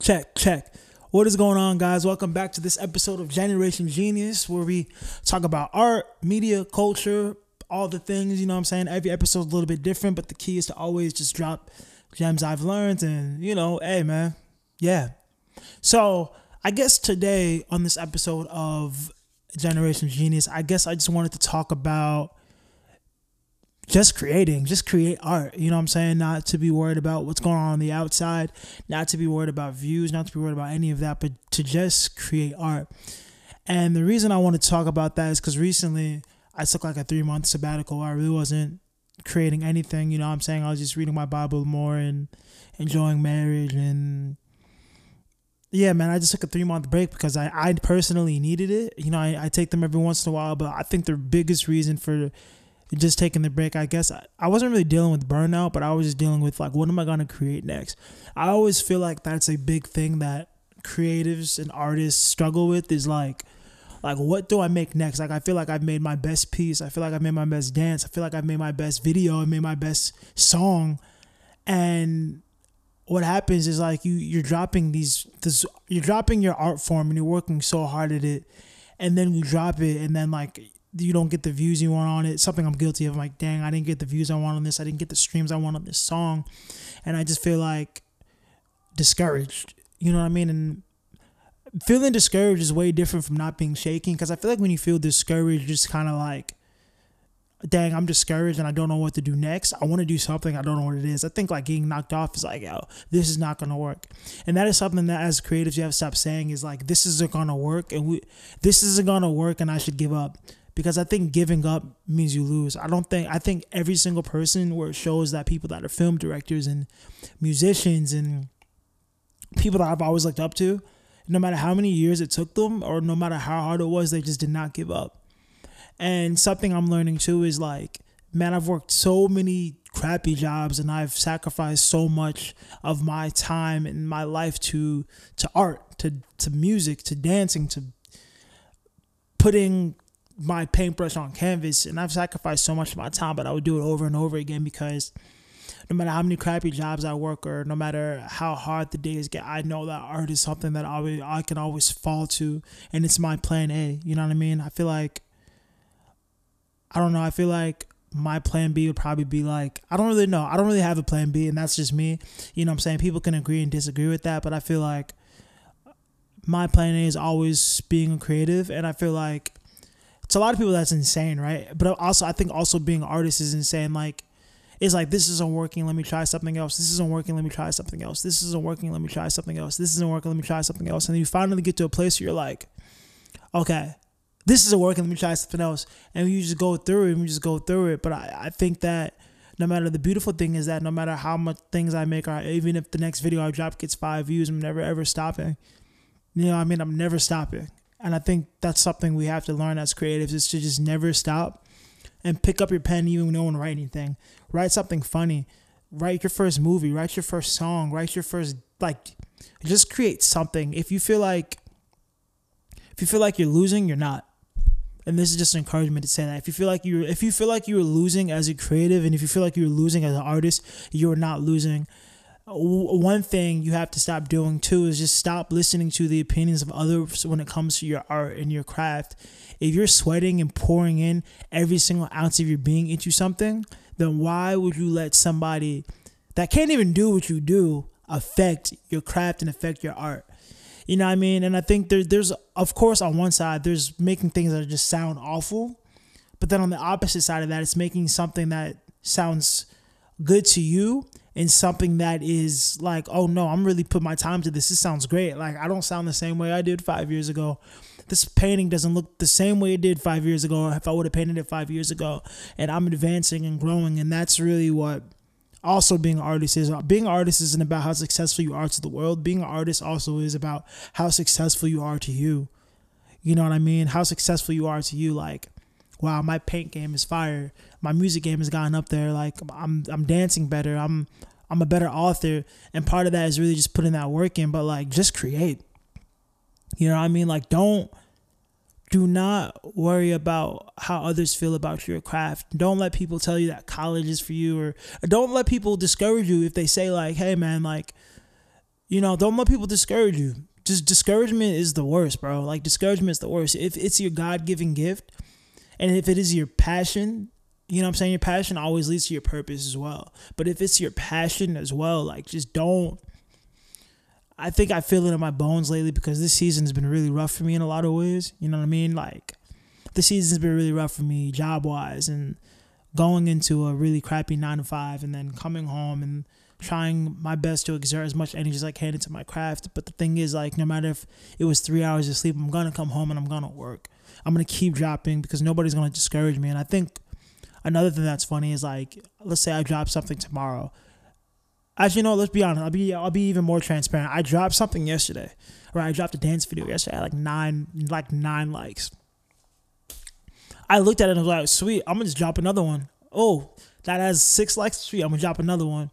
Check, check. What is going on, guys? Welcome back to this episode of Generation Genius, where we talk about art, media, culture, all the things, you know what I'm saying? Every episode is a little bit different, but the key is to always just drop gems I've learned and, hey, man. Yeah. So, I guess today on this episode of Generation Genius, I guess I just wanted to talk about just create art, you know what I'm saying? Not to be worried about what's going on the outside, not to be worried about views, not to be worried about any of that, but to just create art. And the reason I want to talk about that is because recently I took like a 3-month sabbatical where I really wasn't creating anything, you know what I'm saying? I was just reading my Bible more and enjoying marriage. And yeah, man, I just took a 3-month break because I personally needed it. You know, I take them every once in a while, but I think the biggest reason for just taking the break, I guess I wasn't really dealing with burnout, but I was just dealing with like, what am I going to create next? I always feel like that's a big thing that creatives and artists struggle with is like what do I make next? Like, I feel like I've made my best piece. I feel like I've made my best dance. I feel like I've made my best video. I made my best song. And what happens is like you're dropping you're dropping your art form and you're working so hard at it. And then you drop it and then like, you don't get the views you want on it. Something I'm guilty of. I'm like, dang, I didn't get the views I want on this. I didn't get the streams I want on this song. And I just feel like discouraged. You know what I mean? And feeling discouraged is way different from not being shaken. Because I feel like when you feel discouraged, you're just kind of like, dang, I'm discouraged and I don't know what to do next. I want to do something. I don't know what it is. I think like getting knocked off is like, yo, this is not going to work. And that is something that as creatives, you have to stop saying is like, this isn't going to work. And this isn't going to work and I should give up. Because I think giving up means you lose. I think every single person where it shows that people that are film directors and musicians and people that I've always looked up to, no matter how many years it took them or no matter how hard it was, they just did not give up. And something I'm learning too is like, man, I've worked so many crappy jobs and I've sacrificed so much of my time and my life to art, to music, to dancing, to putting my paintbrush on canvas, and I've sacrificed so much of my time, but I would do it over and over again because no matter how many crappy jobs I work or no matter how hard the days get, I know that art is something that I can always fall to, and it's my plan A. You know what I mean? I feel like my plan B would probably be like, I don't really know. I don't really have a plan B, and that's just me. You know what I'm saying? People can agree and disagree with that, but I feel like my plan A is always being a creative, and I feel like to a lot of people that's insane, right? But also, I think also being an artist is insane. Like, it's like, this isn't working, let me try something else. This isn't working, let me try something else. This isn't working, let me try something else. This isn't working, let me try something else. And then you finally get to a place where you're like, okay, this isn't working, let me try something else. And you just go through it, But I think that no matter, the beautiful thing is that no matter how much things I make, or even if the next video I drop gets 5 views, I'm never ever stopping. You know what I mean? I'm never stopping. And I think that's something we have to learn as creatives, is to just never stop and pick up your pen even when you don't want to write anything. Write something funny. Write your first movie. Write your first song. Write your first, just create something. If you feel like you're losing, you're not. And this is just an encouragement to say that. If you feel like you're losing as a creative, and if you feel like you're losing as an artist, you're not losing. One thing you have to stop doing too is just stop listening to the opinions of others when it comes to your art and your craft. If you're sweating and pouring in every single ounce of your being into something, then why would you let somebody that can't even do what you do affect your craft and affect your art? You know what I mean? And I think there's, of course, on one side, there's making things that just sound awful. But then on the opposite side of that, it's making something that sounds good to you and something that is like, oh no, I'm really putting my time to this. This sounds great. Like, I don't sound the same way I did 5 years ago. This painting doesn't look the same way it did 5 years ago, or if I would have painted it 5 years ago. And I'm advancing and growing. And that's really what also being an artist is. Being an artist isn't about how successful you are to the world. Being an artist also is about how successful you are to you. You know what I mean? How successful you are to you. Like, wow, my paint game is fire. My music game has gotten up there. Like, I'm dancing better. I'm a better author. And part of that is really just putting that work in. But like, just create. You know what I mean? Like, do not worry about how others feel about your craft. Don't let people tell you that college is for you, or don't let people discourage you if they say like, hey man, like, don't let people discourage you. Just discouragement is the worst, bro. Like, discouragement is the worst. If it's your God-given gift, and if it is your passion, your passion always leads to your purpose as well. But if it's your passion as well, like, just don't. I think I feel it in my bones lately because this season has been really rough for me in a lot of ways. You know what I mean? Like, this season's been really rough for me job-wise, and going into a really crappy 9-to-5 and then coming home and trying my best to exert as much energy as I can into my craft. But the thing is, like, no matter if it was 3 hours of sleep, I'm going to come home and I'm going to work. I'm going to keep dropping because nobody's going to discourage me. And I think another thing that's funny is, like, let's say I drop something tomorrow. Actually, no, let's be honest. I'll be even more transparent. I dropped something yesterday. Right, I dropped a dance video yesterday. I had like nine likes. I looked at it and I was like, sweet, I'm going to just drop another one. Oh, that has 6 likes. Sweet, I'm going to drop another one.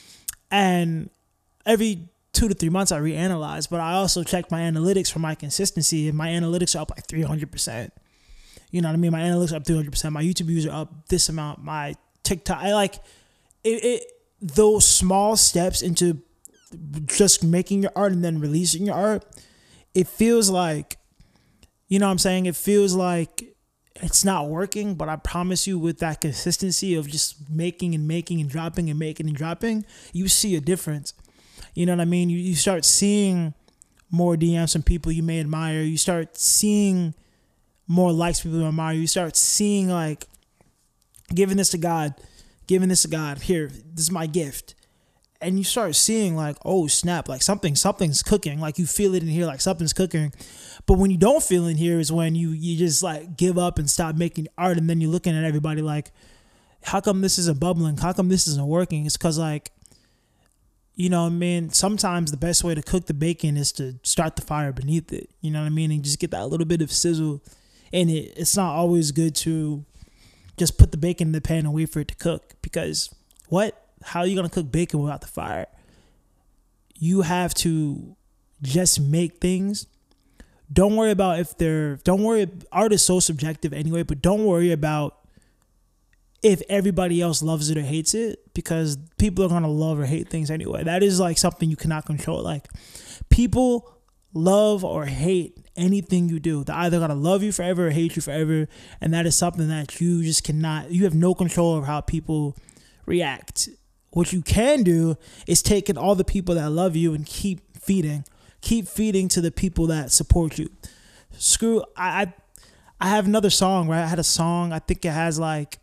And every 2 to 3 months, I reanalyze. But I also check my analytics for my consistency. And my analytics are up like 300%. You know what I mean? My analytics are up 300%. My YouTube views are up this amount. My TikTok, I like it. Those small steps into just making your art and then releasing your art, it feels like, you know what I'm saying? It feels like it's not working, but I promise you, with that consistency of just making and dropping and making and dropping, you see a difference. You know what I mean? You start seeing more DMs from people you may admire. You start seeing more likes from people you admire. You start seeing, like, giving this to God. Here, this is my gift. And you start seeing, like, oh snap, like something's cooking. Like, you feel it in here, like something's cooking. But when you don't feel in here is when you just, like, give up and stop making art. And then you're looking at everybody like, how come this isn't bubbling? How come this isn't working? It's because, like, you know what I mean? Sometimes the best way to cook the bacon is to start the fire beneath it. You know what I mean? And just get that little bit of sizzle in it. It's not always good to just put the bacon in the pan and wait for it to cook, because how are you going to cook bacon without the fire? You have to just make things. Don't worry about art is so subjective anyway, but don't worry about if everybody else loves it or hates it, because people are going to love or hate things anyway. That is, like, something you cannot control. Like, people love or hate anything you do. They're either going to love you forever or hate you forever. And that is something that you just cannot, you have no control over how people react. What you can do is take in all the people that love you and keep feeding to the people that support you. I have another song, right? I had a song, I think it has like,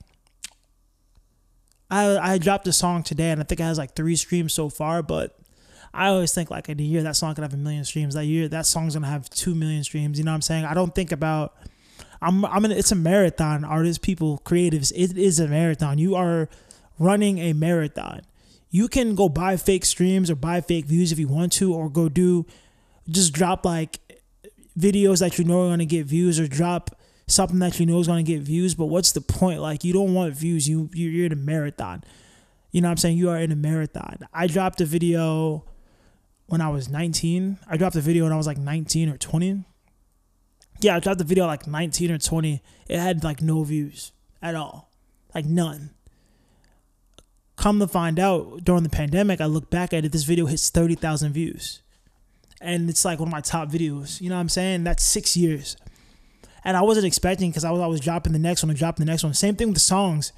I dropped a song today and I think it has like 3 streams so far, but I always think, like, in a year that song could have 1 million streams. That year that song's gonna have 2 million streams. You know what I'm saying? I don't think about, it's a marathon. Artists, people, creatives, it is a marathon. You are running a marathon. You can go buy fake streams or buy fake views if you want to, or just drop like videos that you know are gonna get views, or drop something that you know is gonna get views. But what's the point? Like, you don't want views. You're in a marathon. You know what I'm saying? You are in a marathon. I dropped a video when I was 19. I dropped a video when I was like 19 or 20. Yeah, I dropped the video like 19 or 20. It had like no views at all. Like none. Come to find out, during the pandemic, I look back at it, this video hits 30,000 views. And it's like one of my top videos. You know what I'm saying? That's 6 years. And I wasn't expecting, because I was dropping the next one and dropping the next one. Same thing with the songs.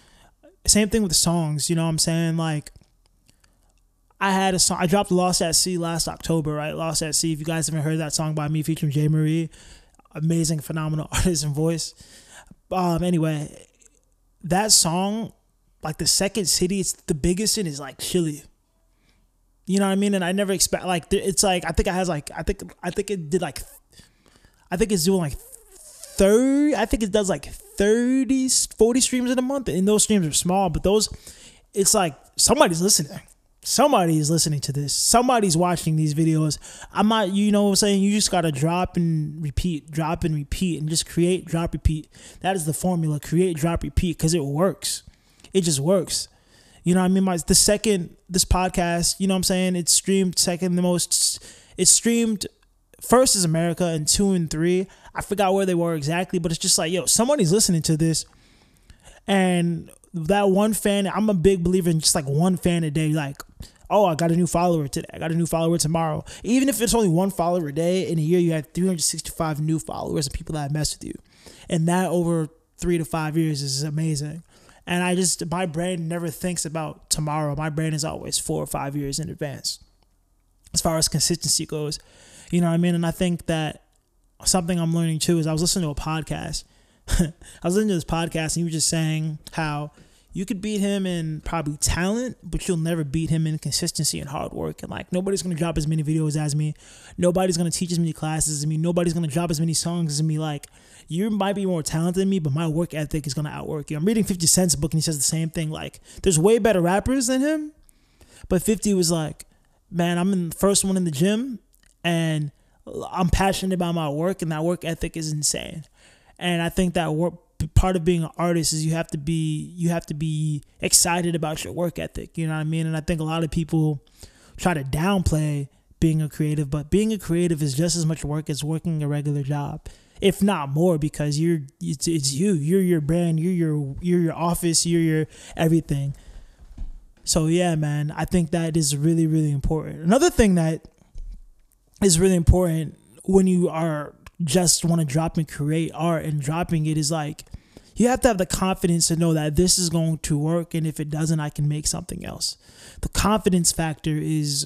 You know what I'm saying? Like, I had a song. I dropped Lost at Sea last October, right? Lost at Sea. If you guys haven't heard that song by me featuring Jay Marie, amazing, phenomenal artist and voice. Anyway, that song, like, the second city it's the biggest in is like Chile. You know what I mean? And I never expect, like, it's like, I think it did like, I think it's doing like 30, I think it does like 30, 40 streams in a month. And those streams are small, but it's like somebody's listening. Somebody is listening to this. Somebody's watching these videos. I'm not, you know what I'm saying? You just got to drop and repeat, and just create, drop, repeat. That is the formula. Create, drop, repeat, because it works. It just works. You know what I mean? This podcast, you know what I'm saying? It's streamed second the most. It's streamed first is America, and 2 and 3. I forgot where they were exactly, but it's just like, yo, somebody's listening to this. And that one fan, I'm a big believer in just like one fan a day. Like, oh, I got a new follower today. I got a new follower tomorrow. Even if it's only one follower a day, in a year you have 365 new followers and people that mess with you. And that over 3 to 5 years is amazing. And my brain never thinks about tomorrow. My brain is always 4 or 5 years in advance as far as consistency goes. You know what I mean? And I think that something I'm learning too is I was listening to a podcast. I was listening to this podcast and he was just saying how you could beat him in probably talent, but you'll never beat him in consistency and hard work. And like, nobody's going to drop as many videos as me. Nobody's going to teach as many classes as me. Nobody's going to drop as many songs as me. Like, you might be more talented than me, but my work ethic is going to outwork you. I'm reading 50 Cent's book and he says the same thing. Like, there's way better rappers than him. But 50 was like, man, I'm in the first one in the gym and I'm passionate about my work and that work ethic is insane. And I think that part of being an artist is you have to be excited about your work ethic. You know what I mean? And I think a lot of people try to downplay being a creative, but being a creative is just as much work as working a regular job, if not more, because you're your brand, you're your office, you're your everything. So yeah, man, I think that is really, really important. Another thing that is really important when you are just want to drop and create art and dropping it is like, you have to have the confidence to know that this is going to work. And if it doesn't, I can make something else. The confidence factor is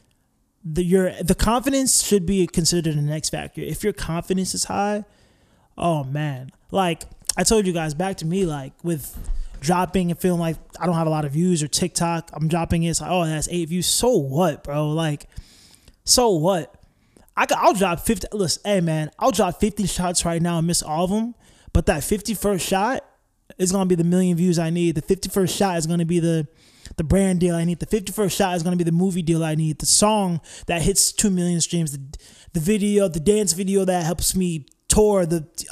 the confidence should be considered the next factor. If your confidence is high, oh man, like I told you guys, back to me, like with dropping and feeling like I don't have a lot of views or TikTok, I'm dropping it. It's like, oh, that's 8 views. So what, bro? Like, so what? I'll drop 50. Listen, hey man, I'll drop 50 shots right now and miss all of them. But that 51st shot is going to be the million views I need. The 51st shot is going to be the brand deal I need. The 51st shot is going to be the movie deal I need. The song that hits 2 million streams. The video, the dance video that helps me tour.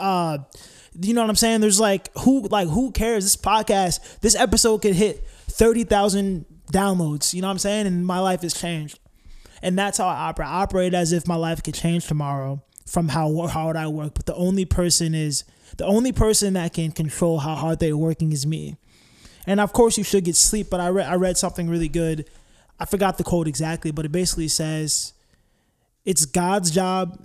You know what I'm saying? There's who cares? This podcast, this episode could hit 30,000 downloads. You know what I'm saying? And my life has changed. And that's how I operate. I operate as if my life could change tomorrow from how hard I work. But the only person that can control how hard they're working is me. And of course you should get sleep, but I read something really good. I forgot the quote exactly, but it basically says, it's God's job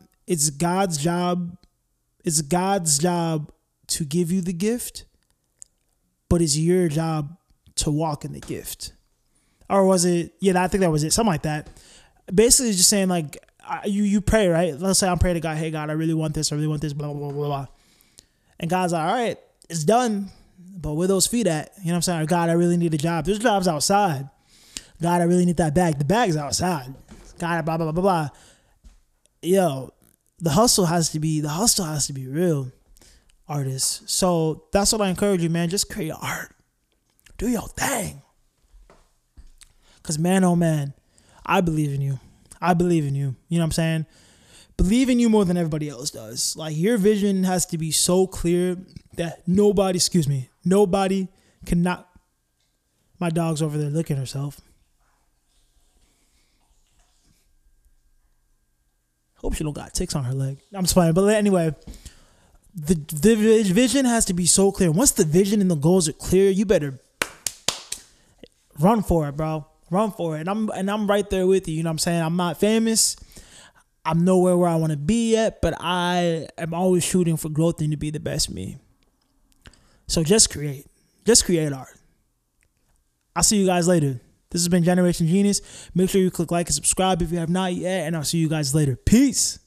to give you the gift, but it's your job to walk in the gift. Or was it? Yeah, I think that was it. Something like that. Basically just saying like, you pray, right? Let's say I'm praying to God, hey God, I really want this, blah, blah, blah, blah. And God's like, all right, it's done. But where those feet at? You know what I'm saying? God, I really need a job. There's jobs outside. God, I really need that bag. The bag's outside. God, blah, blah, blah, blah, blah. Yo, the hustle has to be real, artists. So that's what I encourage you, man. Just create art. Do your thing. Because man, oh man, I believe in you. You know what I'm saying? Believe in you more than everybody else does. Like, your vision has to be so clear that nobody cannot. My dog's over there licking herself. Hope she don't got ticks on her leg. I'm just playing. But anyway, the vision has to be so clear. Once the vision and the goals are clear, you better run for it, bro. Run for it. And I'm right there with you. You know what I'm saying? I'm not famous. I'm nowhere where I want to be yet, but I am always shooting for growth and to be the best me. So just create art. I'll see you guys later. This has been Generation Genius. Make sure you click like and subscribe if you have not yet, and I'll see you guys later. Peace.